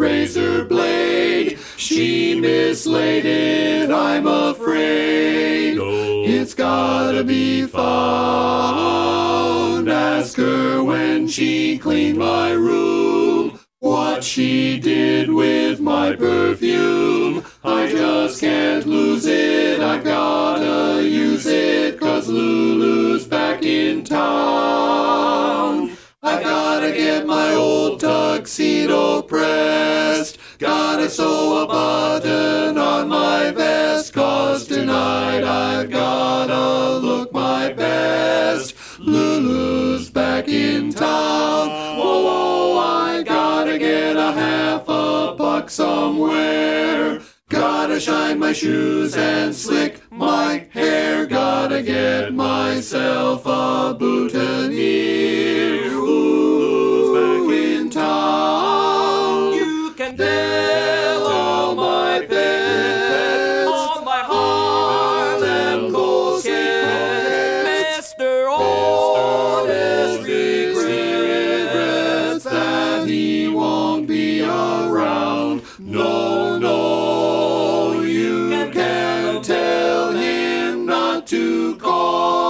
razor blade. She mislaid it, I'm afraid. It's gotta be found. Ask her when she cleaned my room what she did with my perfume. I just can't lose it, I've gotta use it, 'cause Lulu's back in town. I gotta get my old tuxedo pressed, gotta sew a button on my vest, 'cause tonight I've gotta look my best. Lulu's back in town. Whoa, whoa, I gotta get a $50 somewhere. Gotta shine my shoes and slick my hair. Gotta get myself a boutonniere. Ooh, in town. You can tell all my pets, all my Harlem Coquettes, Mr. Otis regrets that he won't be around. No, no, you can tell him not to call.